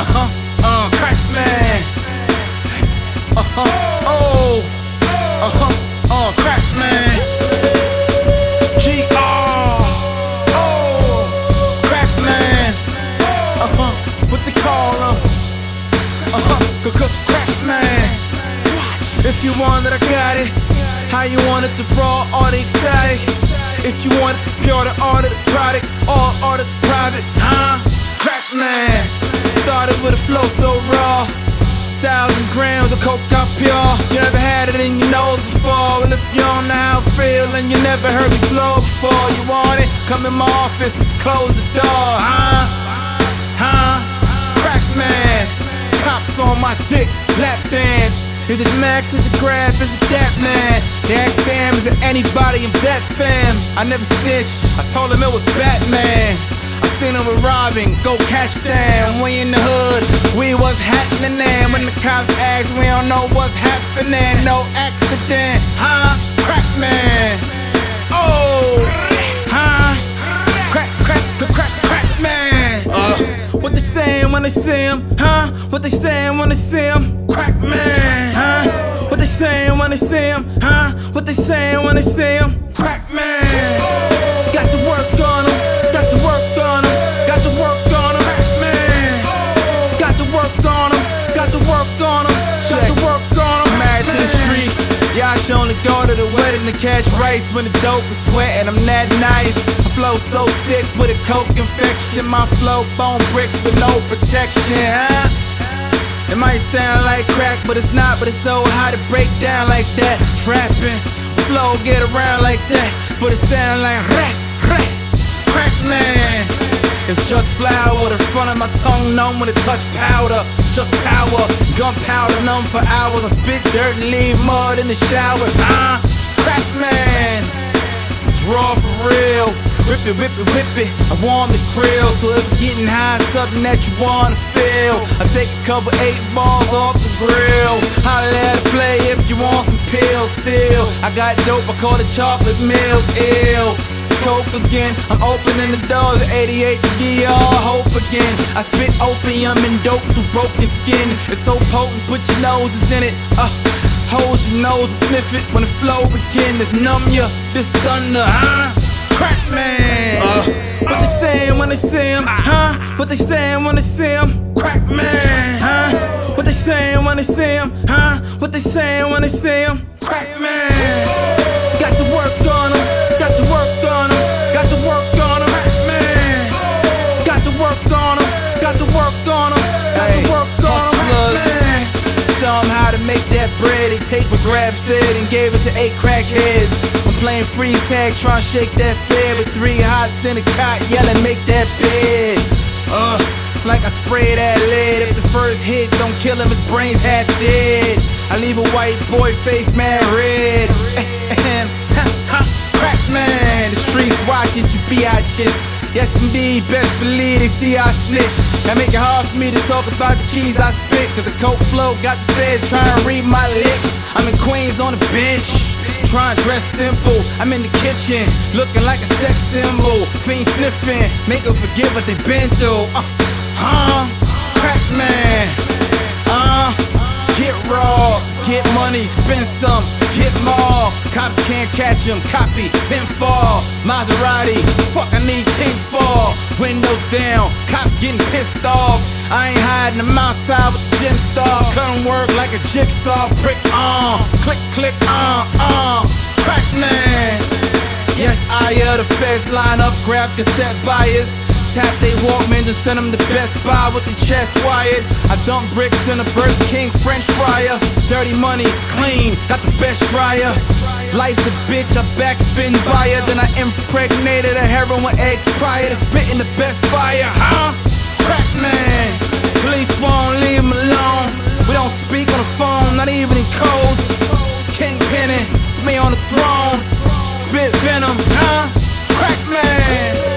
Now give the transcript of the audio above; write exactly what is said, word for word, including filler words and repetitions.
Uh-huh, uh, crack man. Uh-huh, oh. Uh-huh, uh, crack man. G R Oh, crack man. Uh-huh, what they call him? Uh-huh, crack man. If you want it, I got it. How you want it, the raw or the exotic? If you want it, the pure, the art of the product. All artists private, huh? Crack man. Started with a flow so raw. Thousand grams of coke out pure. You never had it in your nose before. And if you don't know how I feel and you never heard me flow before, you want it? Come in my office, close the door, huh? Huh? Crack man. Cops on my dick, lap dance. Is it Max, is it Grab, is it that man? They ask Sam, is it anybody in that fam? I never snitched, I told him it was Batman. I seen him with robbing, go catch them. We in the hood, we was happening then. When the cops ask, we don't know what's happening. No accident, huh? Crack man. Oh, huh? Crack, crack, crack, crack man. Uh, what they saying when they see him, huh? What they saying when they see him? Crack man, huh? What they saying when they see him, huh? What they saying when they see him? Crack man. Got to work on him, got to work on him, got to work on him. Crack man. Got to work on him, got to work on him, got to work on him. Married to the street, yeah, I should only go to the wedding to catch rice when the dope is sweating. I'm that nice. I flow so sick with a coke infection. My flow bone bricks with no protection, huh? It might sound like crack, but it's not. But it's so hard to break down like that. Trapping, flow get around like that, but it sound like crack, crack, crack man. It's just flour, the front of my tongue numb when it touch powder. It's just power, gunpowder numb for hours. I spit dirt and leave mud in the showers, huh? Crack man, it's raw for real. Whip it, whip it, whip it, I warm the grill. So if you're getting high, something that you wanna feel, I take a couple eight balls off the grill. Holla at a play if you want some pills still. I got dope, I call it chocolate milk, ill. Coke again, I'm opening the doors at eighty-eight to D R, hope again. I spit opium and dope through broken skin. It's so potent, put your noses in it, uh hold your nose and sniff it. When the flow begin to numb ya, this thunder, huh? Crack man. Uh, what they saying when they see him, huh? What they saying when they see him? Crack man, huh? What they saying when they see him, huh? What they saying when they see him? Crack man. Got to work on him, got to work on him, got to work on him. Crack man. Got to work on him, got to work on him, got to work on him. Man. Show him how to make that bread. They take what Grab said and gave it to eight crackheads. I'm playing free tag, trying to shake that fed with three hots in a cot, yelling, make that bed. Uh, it's like I spray that lead. If the first hit don't kill him, his brain's half dead. I leave a white boy face mad red. Crack man, the streets watches you biatches. Yes indeed, best believe they see I snitch. That make it hard for me to talk about the keys I spit, cause the coke flow got the feds trying to read my lips. I'm in Queens on the bench, trying to dress simple. I'm in the kitchen, looking like a sex symbol. Fiend sniffing, make them forget what they been through. Uh, huh? Crack man. Uh, get raw, get money, spend some, get more. Cops can't catch him, copy, pinfall. Maserati, fuck I need things for. Windows down, cops getting pissed off. I ain't hiding, I'm outside with the gym star. Couldn't work like a jigsaw, prick on. Click, click, uh, uh. Crack man. Yes, I hear the feds line up, grab cassette buyers. Tap they Walkmans and send them to Best Buy with the chest wired. I dump bricks in a Burger King French fryer. Dirty money, clean, got the best dryer. Life's a bitch, I backspin buyer. Then I impregnated a heroin eggs prior to spitting the best fire, huh? Crack man, police won't leave him alone. We don't speak on the phone, not even in codes. Kingpinning, it's me on the throne. Spit venom, huh? Crack man.